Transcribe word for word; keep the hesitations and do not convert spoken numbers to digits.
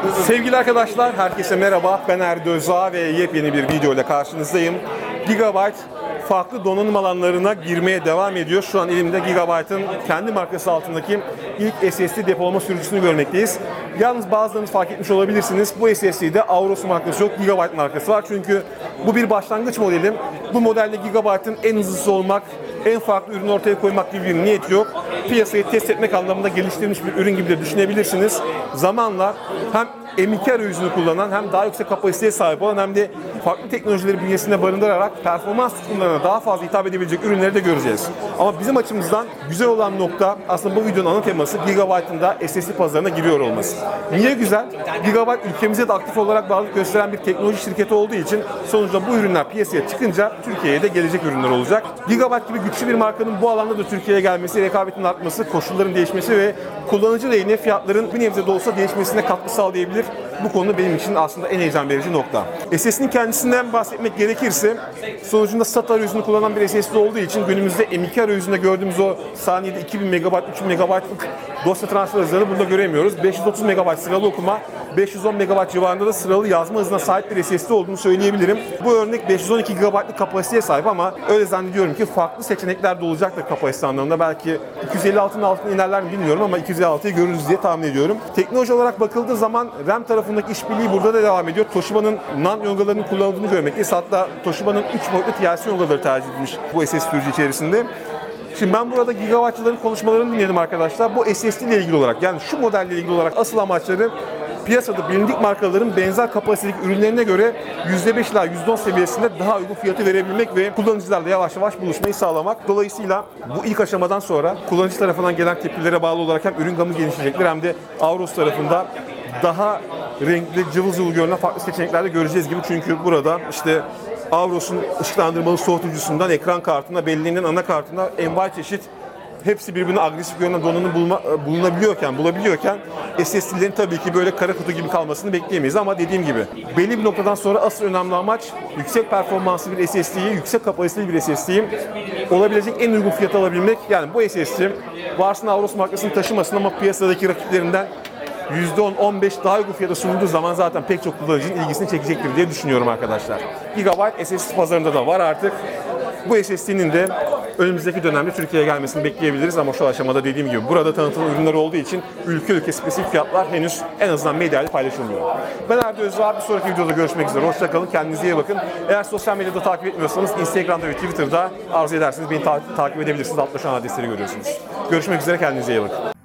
Sevgili arkadaşlar, herkese merhaba. Ben Erdi Özağ ve yepyeni bir video ile karşınızdayım. Gigabyte farklı donanım alanlarına girmeye devam ediyor. Şu an elimde Gigabyte'ın kendi markası altındaki ilk S S D depolama sürücüsünü görmekteyiz. Yalnız bazılarınız fark etmiş olabilirsiniz. Bu S S D'de Aorus markası yok, Gigabyte markası var. Çünkü bu bir başlangıç modeli. Bu modelde Gigabyte'ın en hızlısı olmak, en farklı ürünü ortaya koymak gibi bir niyeti yok. Piyasayı test etmek anlamında geliştirilmiş bir ürün gibi de düşünebilirsiniz. Zamanla hem M iki arayüzünü kullanan, hem daha yüksek kapasiteye sahip olan, hem de farklı teknolojileri bünyesinde barındırarak performans tutkunlarına daha fazla hitap edebilecek ürünleri de göreceğiz. Ama bizim açımızdan güzel olan nokta, aslında bu videonun ana teması, Gigabyte'ın da S S D pazarına giriyor olması. Niye güzel? Gigabyte ülkemize de aktif olarak varlık gösteren bir teknoloji şirketi olduğu için sonuçta bu ürünler piyasaya çıkınca Türkiye'ye de gelecek ürünler olacak. Gigabyte gibi güçlü bir markanın bu alanda da Türkiye'ye gelmesi, rekabetin artması, koşulların değişmesi ve kullanıcı lehine fiyatların bir nebze de olsa değişmesine katkı sağlayabilir. Bu konu benim için aslında en heyecan verici nokta. S S D'nin kendisinden bahsetmek gerekirse, sonucunda SATA arayüzünü kullanan bir S S D olduğu için günümüzde M iki arayüzünde gördüğümüz o saniyede iki bin megabayt, üç bin megabaytlık dosya transfer hızlarını burada göremiyoruz. beş yüz otuz megabayt sıralı okuma, beş yüz on megabayt civarında da sıralı yazma hızına sahip bir S S D olduğunu söyleyebilirim. Bu örnek beş yüz on iki gigabaytlık kapasiteye sahip ama öyle zannediyorum ki farklı seçenekler de olacaktır kapasite anlamında. Belki iki yüz elli altının altına inerler mi bilmiyorum ama iki yüz elli altıyı görürüz diye tahmin ediyorum. Teknoloji olarak bakıldığı zaman RAM tarafındaki işbirliği burada da devam ediyor. Toshiba'nın NAND yongalarının kullanıldığını görmekteyiz. Hatta Toshiba'nın üç boyutlu T L C yongaları tercih edilmiş bu S S D sürücü içerisinde. Şimdi ben burada Gigabyte'çıların konuşmalarını dinledim arkadaşlar. Bu S S D ile ilgili olarak, yani şu modelle ilgili olarak asıl amaçları piyasada bilindik markaların benzer kapasitelik ürünlerine göre yüzde beş ila yüzde on seviyesinde daha uygun fiyatı verebilmek ve kullanıcılarla yavaş yavaş buluşmayı sağlamak. Dolayısıyla bu ilk aşamadan sonra kullanıcı tarafından gelen tepkilere bağlı olarak hem ürün gamı genişleyecektir hem de Aorus tarafında daha renkli, cıvıl cıvıl görünen farklı seçenekler de göreceğiz gibi. Çünkü burada işte Aorus'un ışıklandırmalı soğutucusundan ekran kartına, belleğinden anakartına envai çeşit, hepsi birbirine agresif görünen donanım bulma, bulunabiliyorken, bulabiliyorken S S D'lerin tabii ki böyle kara kutu gibi kalmasını bekleyemeyiz ama dediğim gibi belli bir noktadan sonra asıl önemli amaç yüksek performanslı bir S S D'yi, yüksek kapasiteli bir S S D'yi olabilecek en uygun fiyata alabilmek. Yani bu S S D varsın Aorus markasını taşımasın ama piyasadaki rakiplerinden yüzde on on beş daha uygun fiyata sunulduğu zaman zaten pek çok kullanıcının ilgisini çekecektir diye düşünüyorum arkadaşlar. Gigabyte S S D pazarında da var artık. Bu S S D'nin de önümüzdeki dönemde Türkiye'ye gelmesini bekleyebiliriz ama şu aşamada dediğim gibi burada tanıtılan ürünler olduğu için ülke ülke spesifik fiyatlar henüz en azından medyayla paylaşılmıyor. Ben Erdi Özağ, bir sonraki videoda görüşmek üzere. Hoşça kalın, kendinize iyi bakın. Eğer sosyal medyada takip etmiyorsanız Instagram'da ve Twitter'da arzu ederseniz beni ta- takip edebilirsiniz. Altta şu an adresleri görüyorsunuz. Görüşmek üzere, kendinize iyi bakın.